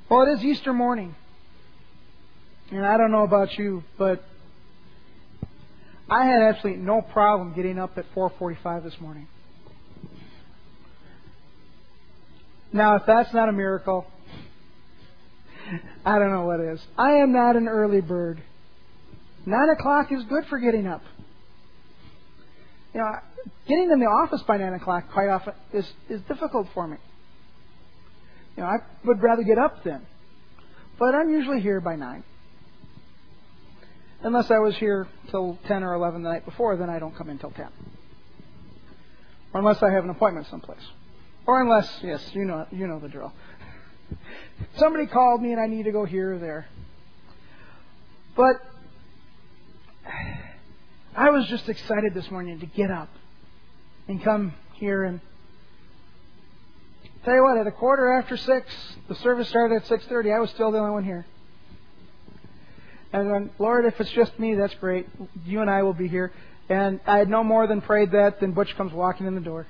Well, it is Easter morning. And I don't know about you, but I had absolutely no problem getting up at 4:45 this morning. Now, if that's not a miracle, I don't know what is. I am not an early bird. 9 o'clock is good for getting up. You know, getting in the office by 9 o'clock quite often is difficult for me. You know, I would rather get up then. But I'm usually here by 9. Unless I was here till 10 or 11 the night before, then I don't come in till 10. Or unless I have an appointment someplace. Or unless, yes, you know the drill. Somebody called me and I need to go here or there. But I was just excited this morning to get up and come here and tell you what, at 6:15, the service started at 6:30. I was still the only one here. And I went, Lord, if it's just me, that's great. You and I will be here. And I had no more than prayed that than Butch comes walking in the door.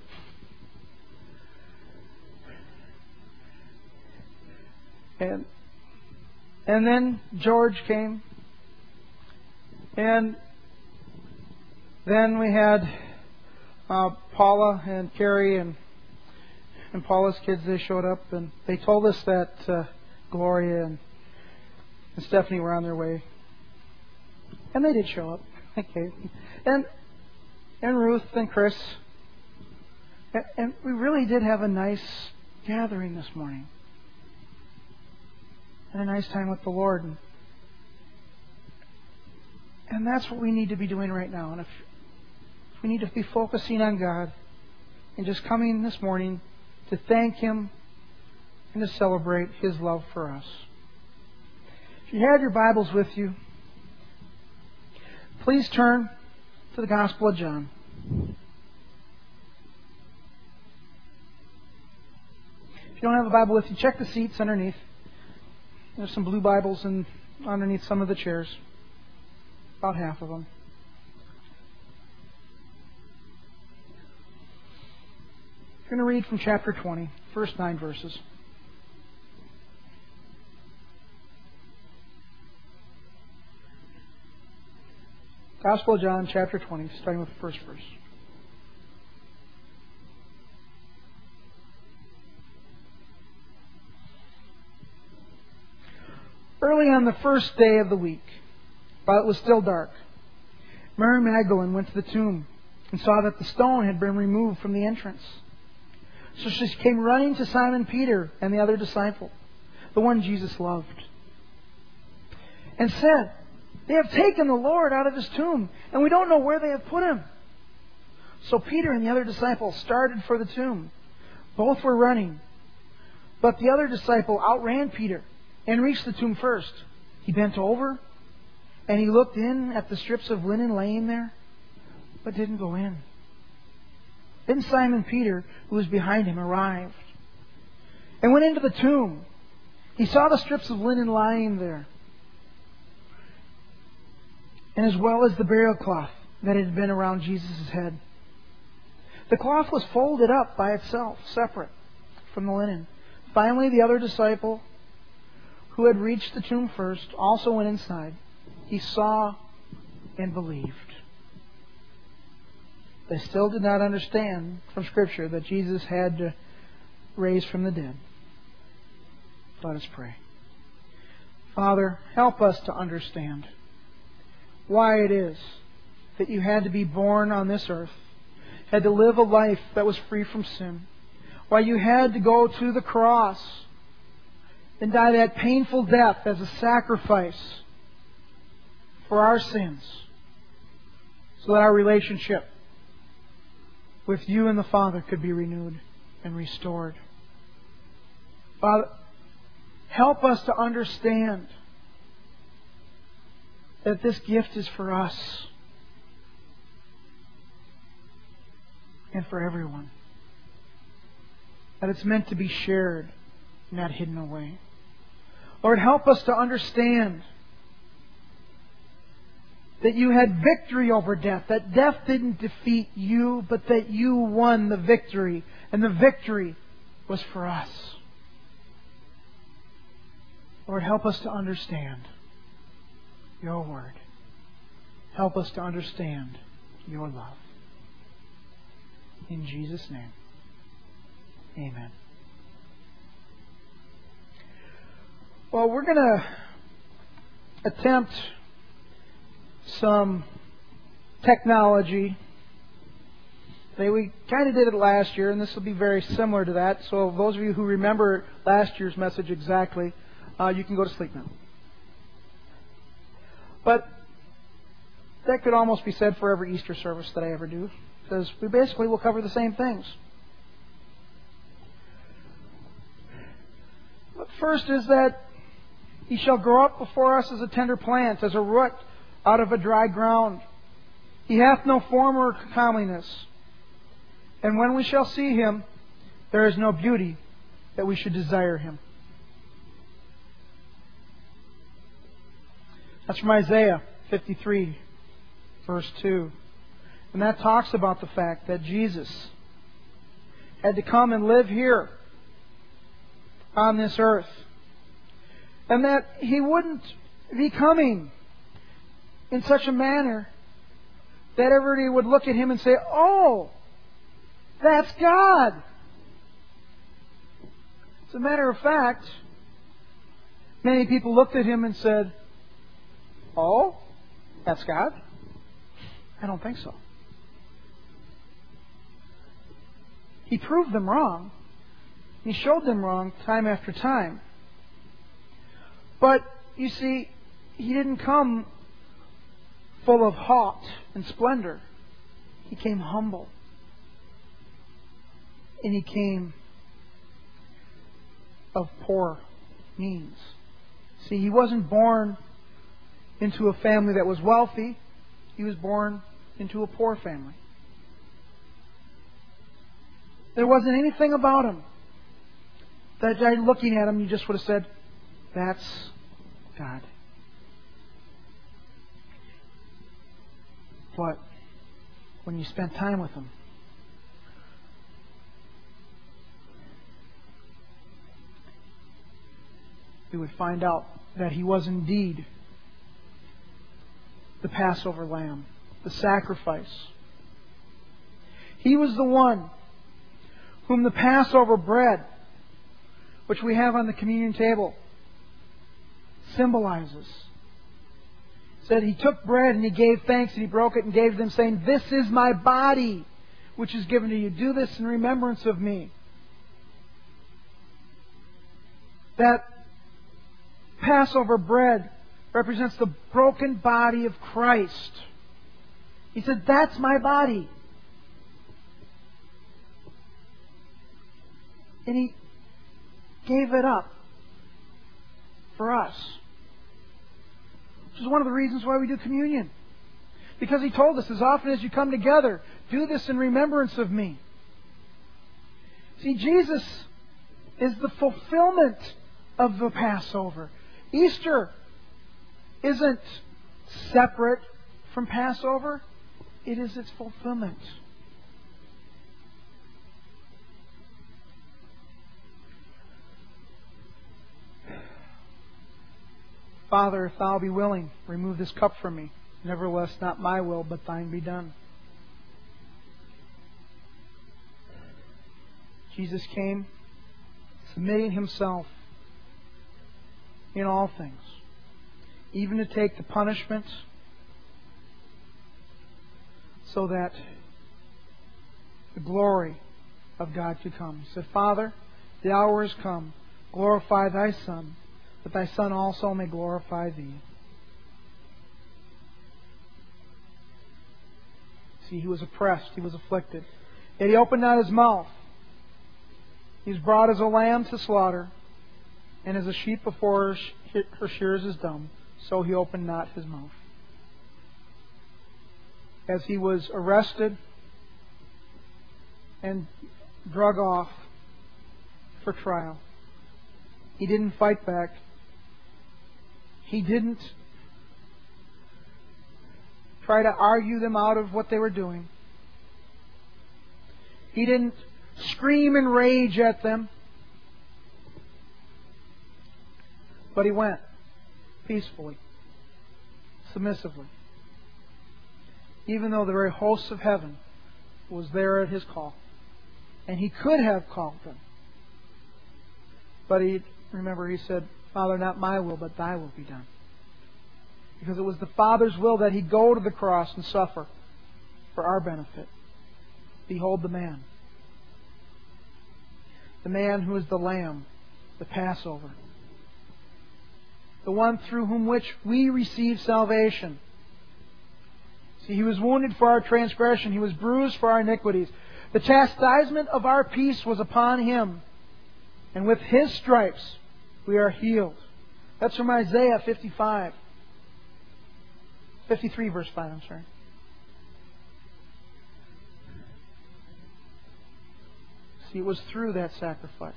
And then George came. And then we had Paula and Carrie and Paula's kids. They showed up and they told us that Gloria and Stephanie were on their way. And they did show up. Okay. And Ruth and Chris. And we really did have a nice gathering this morning. And a nice time with the Lord. And that's what we need to be doing right now. And if we need to be focusing on God and just coming this morning to thank Him and to celebrate His love for us. If you have your Bibles with you, please turn to the Gospel of John. If you don't have a Bible with you, check the seats underneath. There's some blue Bibles underneath some of the chairs. About half of them. I'm going to read from chapter 20, first 9 verses. Gospel of John, chapter 20, starting with the first verse. Early on the first day of the week, while it was still dark, Mary Magdalene went to the tomb and saw that the stone had been removed from the entrance. So she came running to Simon Peter and the other disciple, the one Jesus loved, and said, "They have taken the Lord out of His tomb, and we don't know where they have put Him." So Peter and the other disciple started for the tomb. Both were running, but the other disciple outran Peter and reached the tomb first. He bent over and he looked in at the strips of linen laying there, but didn't go in. Then Simon Peter, who was behind him, arrived and went into the tomb. He saw the strips of linen lying there, and as well as the burial cloth that had been around Jesus' head. The cloth was folded up by itself, separate from the linen. Finally, the other disciple, who had reached the tomb first, also went inside. He saw and believed. They still did not understand from Scripture that Jesus had to raise from the dead. Let us pray. Father, help us to understand why it is that You had to be born on this earth, had to live a life that was free from sin, why You had to go to the cross and die that painful death as a sacrifice for our sins, so that our relationship with You and the Father could be renewed and restored. Father, help us to understand that this gift is for us and for everyone. That it's meant to be shared, not hidden away. Lord, help us to understand that You had victory over death, that death didn't defeat You, but that You won the victory, and the victory was for us. Lord, help us to understand Your Word. Help us to understand Your love. In Jesus' name, amen. Well, we're going to attempt some technology. We kind of did it last year, and this will be very similar to that. So those of you who remember last year's message exactly, you can go to sleep now. But that could almost be said for every Easter service that I ever do, because we basically will cover the same things. But first is that He shall grow up before us as a tender plant, as a root out of a dry ground. He hath no form or comeliness. And when we shall see Him, there is no beauty that we should desire Him. That's from Isaiah 53, verse 2. And that talks about the fact that Jesus had to come and live here on this earth. And that He wouldn't be coming in such a manner that everybody would look at Him and say, "Oh, that's God." As a matter of fact, many people looked at Him and said, "Oh, that's God?" I don't think so. He proved them wrong. He showed them wrong time after time. But, you see, He didn't come full of haught and splendor. He came humble. And He came of poor means. See, He wasn't born into a family that was wealthy. He was born into a poor family. There wasn't anything about Him that, looking at Him, you just would have said, "That's God." But when you spent time with Him, you would find out that He was indeed the Passover lamb, the sacrifice. He was the one whom the Passover bread, which we have on the communion table, symbolizes. It said He took bread and He gave thanks and He broke it and gave them, saying, "This is my body, which is given to you. Do this in remembrance of me." That Passover bread represents the broken body of Christ. He said, "That's my body." And He gave it up for us. Which is one of the reasons why we do communion. Because He told us, as often as you come together, do this in remembrance of me. See, Jesus is the fulfillment of the Passover. Easter isn't separate from Passover. It is its fulfillment. "Father, if Thou be willing, remove this cup from me. Nevertheless, not my will, but Thine be done." Jesus came, submitting Himself in all things, even to take the punishment so that the glory of God could come. He said, "Father, the hour is come. Glorify Thy Son, that Thy Son also may glorify Thee." See, He was oppressed, He was afflicted, yet He opened not His mouth. He was brought as a lamb to slaughter, and as a sheep before her shearers is dumb, so He opened not His mouth. As He was arrested and drug off for trial, He didn't fight back. He didn't try to argue them out of what they were doing. He didn't scream and rage at them. But He went peacefully, submissively. Even though the very hosts of heaven was there at His call. And He could have called them. But He said, Father, not my will, but Thy will be done. Because it was the Father's will that He go to the cross and suffer for our benefit. Behold the man. The man who is the Lamb, the Passover. The one through which we receive salvation. See, He was wounded for our transgression. He was bruised for our iniquities. The chastisement of our peace was upon Him. And with His stripes we are healed. That's from Isaiah 55. 53 verse 5, I'm sorry. See, it was through that sacrifice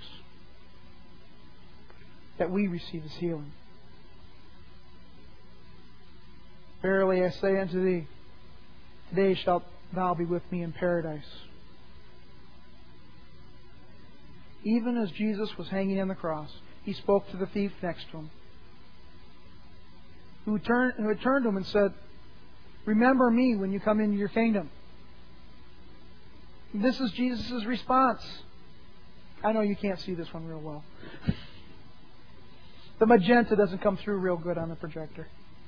that we receive His healing. Verily I say unto thee, today shalt thou be with me in paradise. Even as Jesus was hanging on the cross, He spoke to the thief next to Him, who had turned to Him and said, remember me when you come into your kingdom. This is Jesus' response. I know you can't see this one real well. The magenta doesn't come through real good on the projector.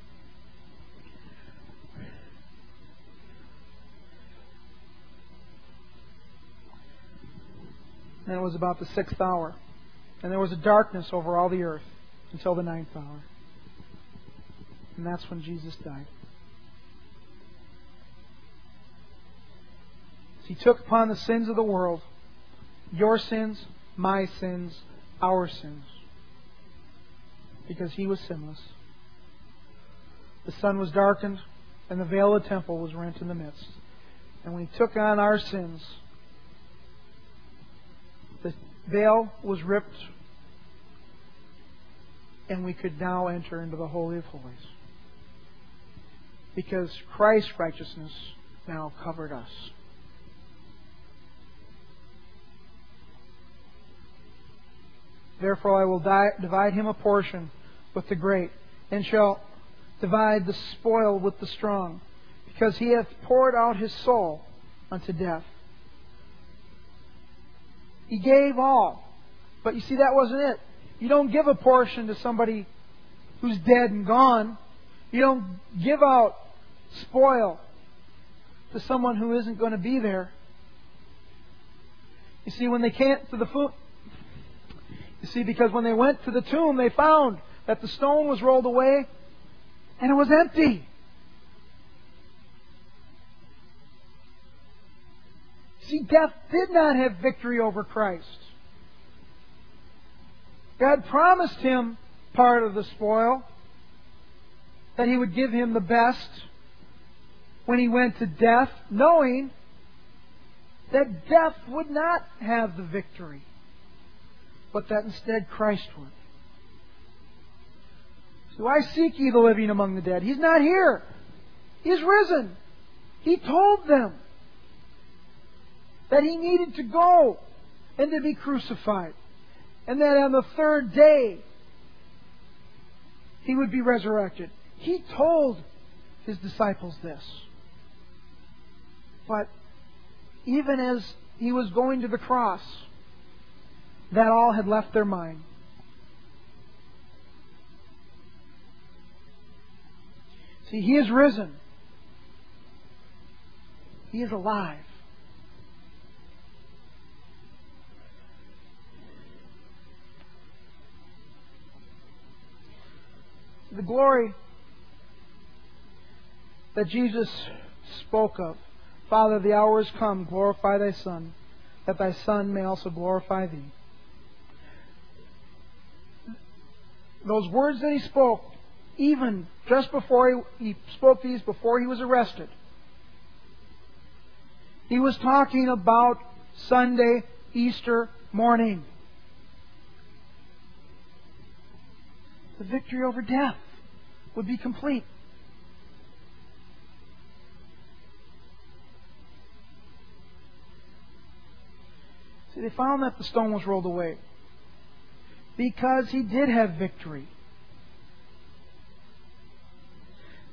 And it was about the 6th hour. And there was a darkness over all the earth until the 9th hour. And that's when Jesus died. He took upon the sins of the world, your sins, my sins, our sins. Because He was sinless. The sun was darkened, and the veil of the temple was rent in the midst. And when He took on our sins, the veil was ripped, and we could now enter into the Holy of Holies. Because Christ's righteousness now covered us. Therefore I will divide him a portion with the great, and shall divide the spoil with the strong, because he hath poured out his soul unto death. He gave all. But you see, that wasn't it. You don't give a portion to somebody who's dead and gone. You don't give out spoil to someone who isn't going to be there. You see, when they can't to the food. You see, because when they went to the tomb, they found that the stone was rolled away and it was empty. See, death did not have victory over Christ. God promised him part of the spoil, that He would give him the best when he went to death, knowing that death would not have the victory, but that instead Christ would. So why seek ye the living among the dead? He's not here. He's risen. He told them that He needed to go and to be crucified, and that on the third day He would be resurrected. He told His disciples this. But even as He was going to the cross, that all had left their mind. See, He is risen. He is alive. The glory that Jesus spoke of. Father, the hour is come, glorify Thy Son, that Thy Son may also glorify Thee. Those words that He spoke, even just before He spoke these, before He was arrested, He was talking about Sunday, Easter morning. The victory over death would be complete. See, they found that the stone was rolled away because He did have victory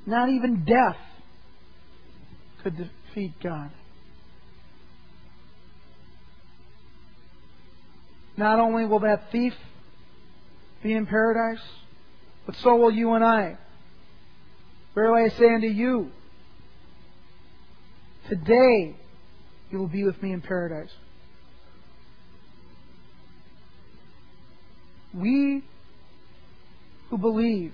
Not even death could defeat God. Not only will that thief be in paradise, but so will you and I. Verily I say unto you, today you will be with me in paradise. We who believe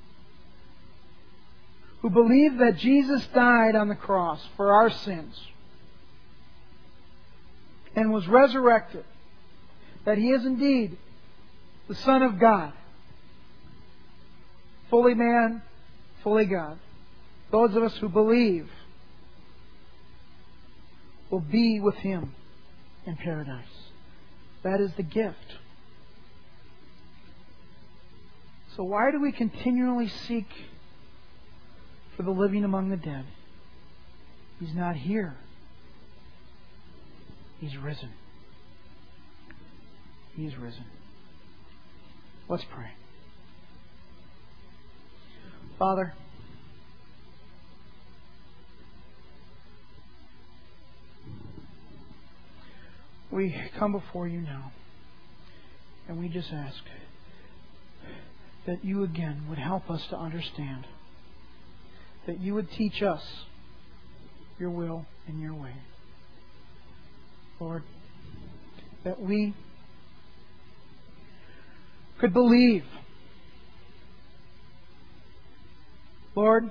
that Jesus died on the cross for our sins and was resurrected, that He is indeed the Son of God, fully man, fully God. Those of us who believe will be with Him in paradise. That is the gift. So why do we continually seek for the living among the dead? He's not here. He's risen. He is risen. Let's pray. Father, we come before you now, and we just ask that you again would help us to understand, that you would teach us your will and your way. Lord, that we could believe. Lord,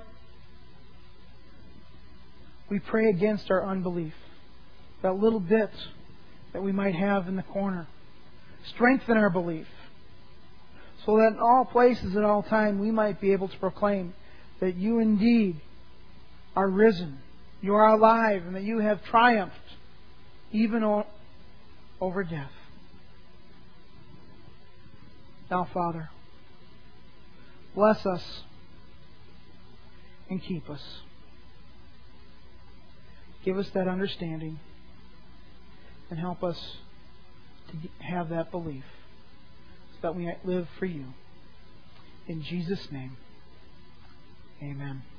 we pray against our unbelief, that little bit that we might have in the corner. Strengthen our belief, so that in all places at all time we might be able to proclaim that you indeed are risen, you are alive, and that you have triumphed even over death. Now, Father, bless us and keep us. Give us that understanding and help us to have that belief so that we might live for you. In Jesus' name, amen.